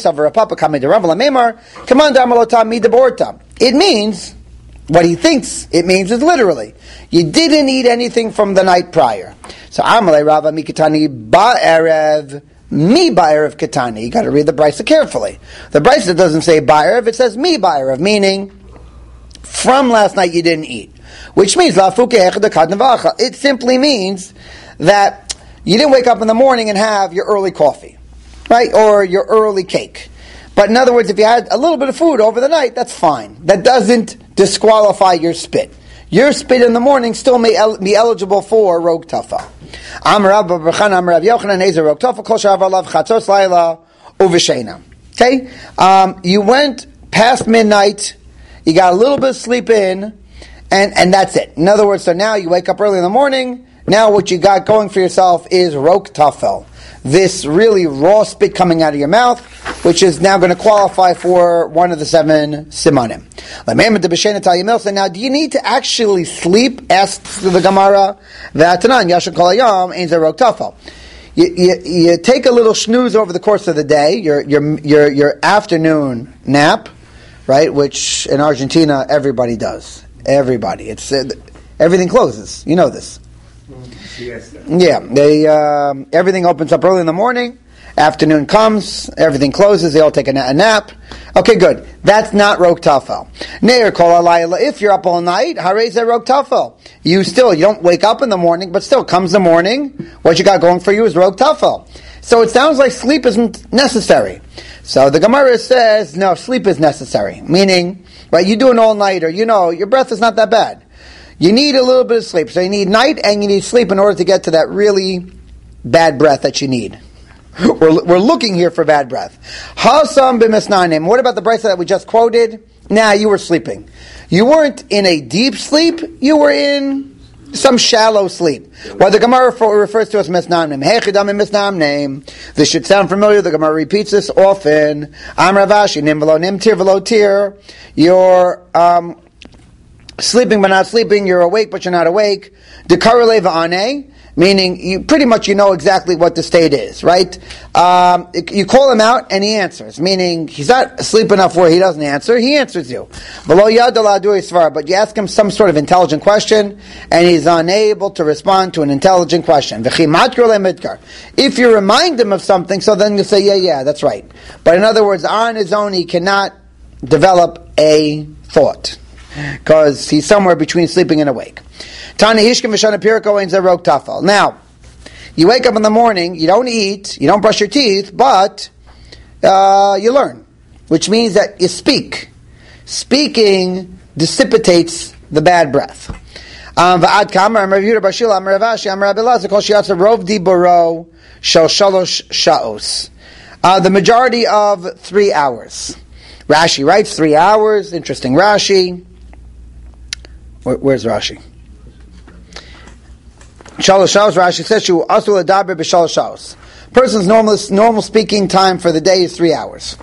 It means, what he thinks it means is literally. You didn't eat anything from the night prior. So Amalei Rava Mikatani Ba'erev Mi Ba'erev Katani. You got to read the Brisa carefully. The Brisa doesn't say Ba'erev, it says Mi Ba'erev, meaning from last night you didn't eat. Which means it simply means that you didn't wake up in the morning and have your early coffee, right? Or your early cake. But in other words, if you had a little bit of food over the night, that's fine. That doesn't disqualify your spit. Your spit in the morning still may el- be eligible for rog tafa. Okay? Um, you went past midnight, you got a little bit of sleep in, and, and that's it. In other words, so now you wake up early in the morning, now what you got going for yourself is rog tafel. This really raw spit coming out of your mouth, which is now going to qualify for one of the seven simanim. So now, do you need to actually sleep? Asks the Gemara. You, you, you take a little snooze over the course of the day, your your your, your afternoon nap, right? Which in Argentina everybody does. Everybody, it's uh, everything closes. You know this. Siesta. Yeah, they um, everything opens up early in the morning. Afternoon comes, everything closes. They all take a, na- a nap. Okay, good. That's not rog tafel. Neir kol alayla. If you're up all night, harei rog tafel. You still you don't wake up in the morning, but still comes the morning. What you got going for you is rog tafel. So it sounds like sleep isn't necessary. So the Gemara says no, sleep is necessary. Meaning, right? You do an all nighter. You know your breath is not that bad. You need a little bit of sleep. So you need night and you need sleep in order to get to that really bad breath that you need. We're, we're looking here for bad breath. Hasam b'misnanim. What about the Brisa that we just quoted? Nah, you were sleeping. You weren't in a deep sleep. You were in some shallow sleep. What the Gemara refers to as misnanim. Hechidam misnanim. This should sound familiar. The Gemara repeats this often. Am Ravashi nim v'lo nim tir v'lo tir. You're um, sleeping but not sleeping. You're awake but you're not awake. Dekarele v'aneh. Meaning, you pretty much you know exactly what the state is, right? Um, you call him out and he answers. Meaning, he's not asleep enough where he doesn't answer. He answers you. But you ask him some sort of intelligent question, and he's unable to respond to an intelligent question. If you remind him of something, so then you say, yeah, yeah, that's right. But in other words, on his own, he cannot develop a thought. Because he's somewhere between sleeping and awake. Now, you wake up in the morning, you don't eat, you don't brush your teeth, but uh, you learn. Which means that you speak. Speaking dissipates the bad breath. Um, uh, the majority of three hours. Rashi writes three hours. Interesting Rashi. Where, where's Rashi? Shalosh sha'os, Rashi says, Shu asul adaber b'shalosh sha'os. Person's normal, normal speaking time for the day is three hours.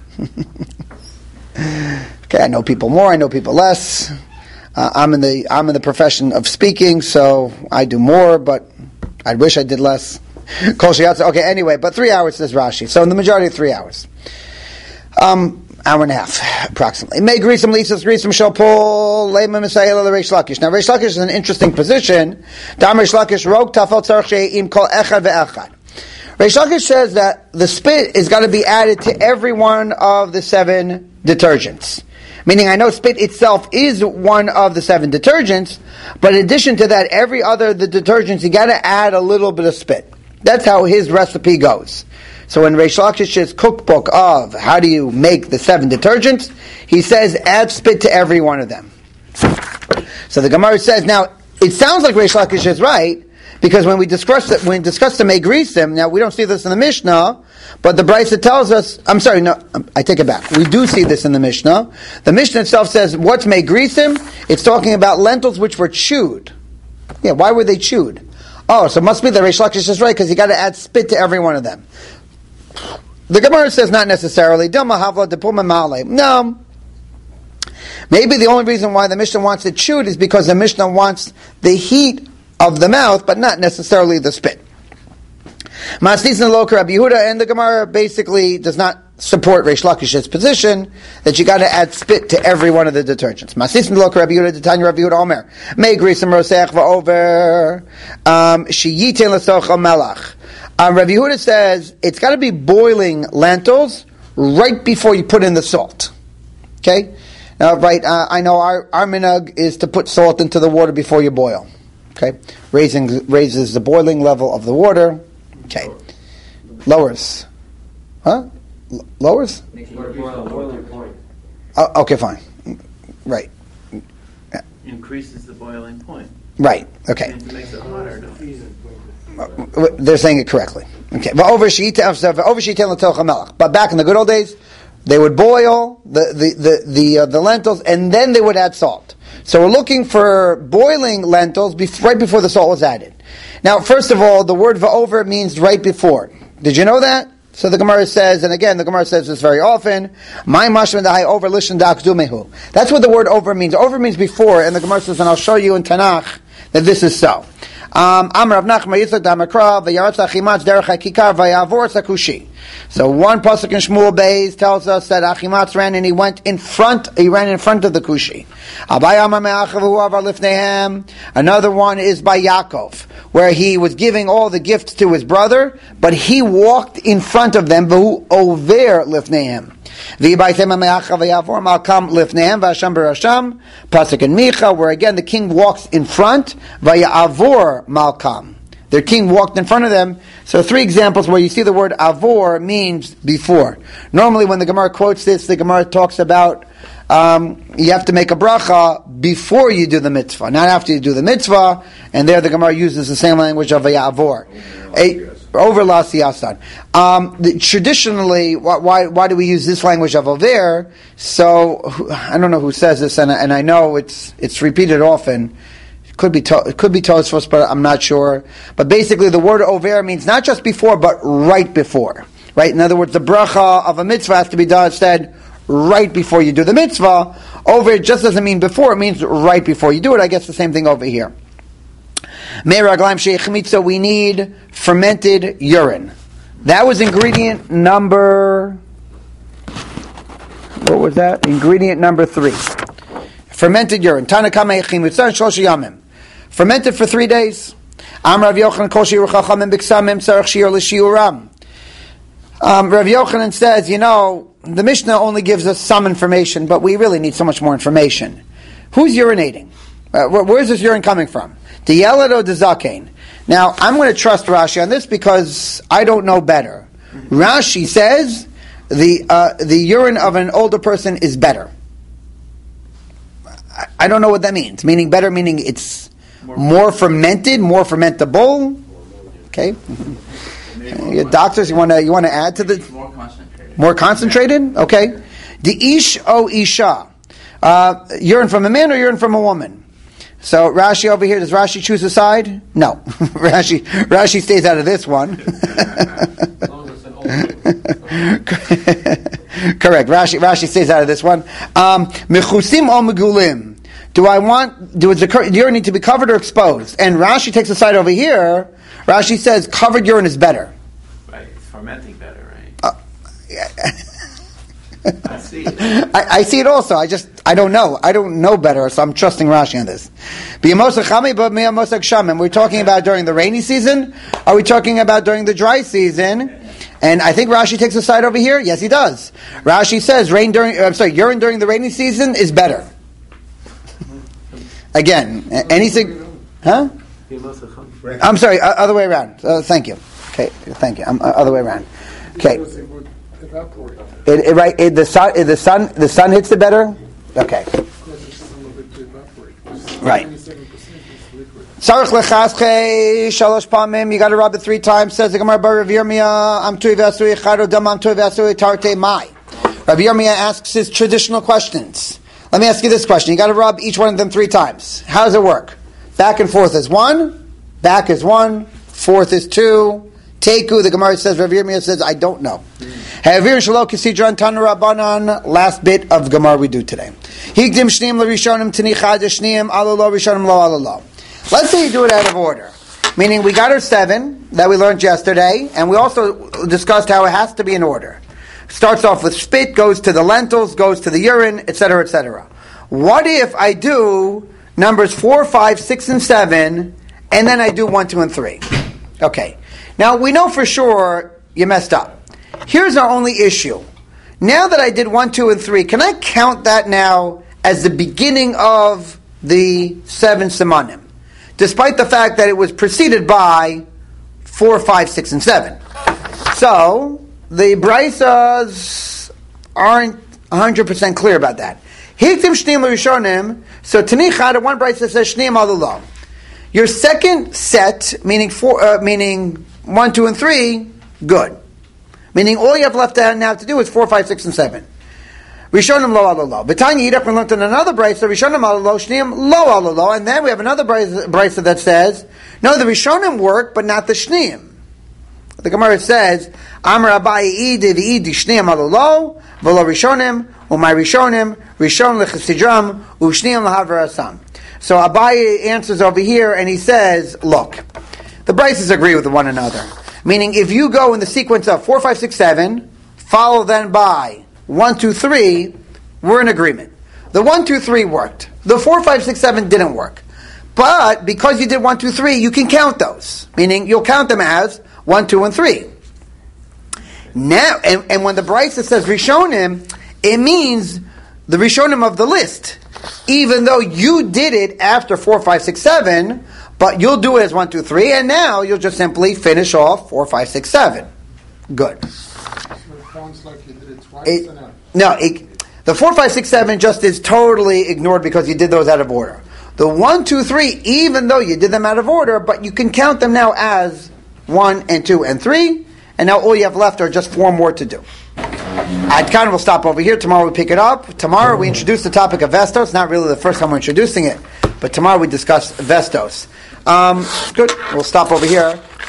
Okay, I know people more, I know people less. Uh, I'm in the I'm in the profession of speaking, so I do more, but I wish I did less. Kol sheyatza. Okay, anyway, but three hours says Rashi. So in the majority of three hours. Um, hour and a half, approximately. May Grisam Lisas Grisam Shopol Lema Misayel Reish Lakish. Now Reish Lakish is an interesting position. Dam Reish Lakish Rog Tafel Tzarch She'im Kol Echad VeEchad. Reish Lakish says that the spit is got to be added to every one of the seven detergents. Meaning, I know spit itself is one of the seven detergents, but in addition to that, every other the detergents, you got to add a little bit of spit. That's how his recipe goes. So in Reish Lakish's cookbook of how do you make the seven detergents, he says add spit to every one of them. So the Gemara says, now, it sounds like Reish Lakish is right, because when we discuss it, when we discuss the Megrisim, now we don't see this in the Mishnah, but the Brisa tells us, I'm sorry, no, I take it back. We do see this in the Mishnah. The Mishnah itself says, what's Megrisim? It's talking about lentils which were chewed. Yeah, why were they chewed? Oh, so it must be that Reish Lakish is right, because you got to add spit to every one of them. The Gemara says not necessarily. No. Maybe the only reason why the Mishnah wants it chewed is because the Mishnah wants the heat of the mouth, but not necessarily the spit. Masnisin Loka Rabbi Yehuda, and the Gemara basically does not support Reish Lakish's position that you got to add spit to every one of the detergents. Masnisin Loka Rabbi Yehuda, Tanya Rabbi Yehuda Omer, Meigris and Roseach va'over, Sheyitin L'socha melach. Um, Rabbi Yehuda says it's got to be boiling lentils right before you put in the salt. Okay? Now, right, uh, I know our, our minhag is to put salt into the water before you boil. Okay? Raising, raises the boiling level of the water. Okay. Lowers. Huh? L- lowers? Boiling point. Oh, okay, fine. Right. Yeah. Increases the boiling point. Right. Okay. It makes it hotter. They're saying it correctly. Okay. But back in the good old days, they would boil the the the the, uh, the lentils, and then they would add salt. So we're looking for boiling lentils bef- right before the salt was added. Now, first of all, the word va'over means right before. Did you know that? So the Gemara says, and again, the Gemara says this very often, my mashman dahai over lishan dakdumehu. That's what the word over means. Over means before, and the Gemara says, and I'll show you in Tanakh that this is so. Um, Amar Rav Nachman Yitzchak Damakra v'yaratz Achimatz derech hakikar v'yavor sakushi. So one pasuk in Shmuel Beis tells us that Achimatz ran and he went in front. He ran in front of the kushi. Another one is by Yaakov, where he was giving all the gifts to his brother, but he walked in front of them. V'hu over lifneihem. Pasuk in Micha, where again the king walks in front. Vayavor malkam. Their king walked in front of them. So three examples where you see the word avor means before. Normally when the Gemara quotes this, the Gemara talks about um, you have to make a bracha before you do the mitzvah, not after you do the mitzvah. And there the Gemara uses the same language of vayavor. Over lasiyasan. Um, the, traditionally, why, why why do we use this language of over? So I don't know who says this, and, and I know it's it's repeated often. It could be to, it could be Tosfos, but I'm not sure. But basically, the word over means not just before, but right before. Right. In other words, the bracha of a mitzvah has to be done instead right before you do the mitzvah. Over just doesn't mean before; it means right before you do it. I guess the same thing over here. So we need fermented urine. That was ingredient number, what was that? Ingredient number three. Fermented urine. Fermented for three days. Um, Rav Yochanan says, you know, the Mishnah only gives us some information, but we really need so much more information. Who's urinating? Uh, where's this urine coming from? The Yelad or the Zakein? Now, I'm going to trust Rashi on this because I don't know better. Rashi says the uh, the urine of an older person is better. I, I don't know what that means. Meaning better, meaning it's more, more fermented, more fermentable. Okay. Your doctors, you want to you want to add to the more concentrated. More concentrated. Okay. The ish o isha, uh, urine from a man or urine from a woman. So Rashi over here, does Rashi choose a side? No. Rashi Rashi stays out of this one. Correct. Rashi Rashi stays out of this one. Mechusim o megulim. Do I want, do the urine need to be covered or exposed? And Rashi takes a side over here. Rashi says covered urine is better. Right. It's fermenting better, right? Uh, yeah. I see it. I, I see it also. I just, I don't know. I don't know better, so I'm trusting Rashi on this. We're talking about during the rainy season? Are we talking about during the dry season? And I think Rashi takes a side over here. Yes, he does. Rashi says rain during, I'm sorry, urine during the rainy season is better. Again, anything, huh? I'm sorry, uh, other way around. Uh, thank you. Okay, thank you. Um, uh, other way around. Okay. It, it, right, it, the sun, it, the sun, the sun hits it better. Okay. Right. Sarach lechasche shalosh pamim. You got to rub it three times. Says the Gemara Bar Rav Yirmiyah. Am tui v'asui chado dam am tui v'asui tarte mai. Rav Yirmiyah asks his traditional questions. Let me ask you this question. You got to rub each one of them three times. How does it work? Back and forth is one. Back is one. Fourth is two. Teku, the Gemara says, Rav Yirmiyah says, I don't know. Ha'avir shelo kisidron tanu rabbanan, last bit of Gemara we do today. Higdim shneim l'rishonim tinichad shneim alolo rishonim lo alolo. Let's say you do it out of order. Meaning we got our seven that we learned yesterday, and we also discussed how it has to be in order. Starts off with spit, goes to the lentils, goes to the urine, et cetera, et cetera. What if I do numbers four, five, six, and seven, and then I do one, two, and three? Okay. Now we know for sure you messed up. Here's our only issue. Now that I did one, two, and three, can I count that now as the beginning of the seven simanim? Despite the fact that it was preceded by four, five, six, and seven. So, the Braisas aren't one hundred percent clear about that. Hiktim shneim l'rishonim, so Tanicha, the one Braisa says shneim alullah. Your second set, meaning four, uh, meaning one, two, and three, good. Meaning all you have left now to do is four, five, six, and seven. Rishonim lo alolo. B'tanya Yidach we learned in another brayso Rishonim alolo shneim lo alolo, and then we have another brayso that says no, the Rishonim work, but not the shneim. The Gemara says Amar Abaye idi v'idi shneim alolo v'lo Rishonim u'may Rishonim Rishon lechesidram u'shneim lahavarasam. So Abaye answers over here, and he says, look, the braysos agree with one another. Meaning, if you go in the sequence of four, five, six, seven, follow then by one, two, three, we're in agreement. The one, two, three worked. The four, five, six, seven didn't work. But because you did one, two, three, you can count those. Meaning you'll count them as one, two, and three. Now, and, and when the Brisa says Rishonim, it means the Rishonim of the list. Even though you did it after four, five, six, seven, but you'll do it as one, two, three, and now you'll just simply finish off four, five, six, seven. Good. Sounds like you did it twice. It, or not? no, it, the four, five, six, seven just is totally ignored because you did those out of order. The one, two, three, even though you did them out of order, but you can count them now as one and two and three, and now all you have left are just four more to do. I kind of will stop over here. Tomorrow we pick it up. Tomorrow we introduce the topic of Vestos. Not really the first time we're introducing it, but tomorrow we discuss Vestos. Um, good. We'll stop over here.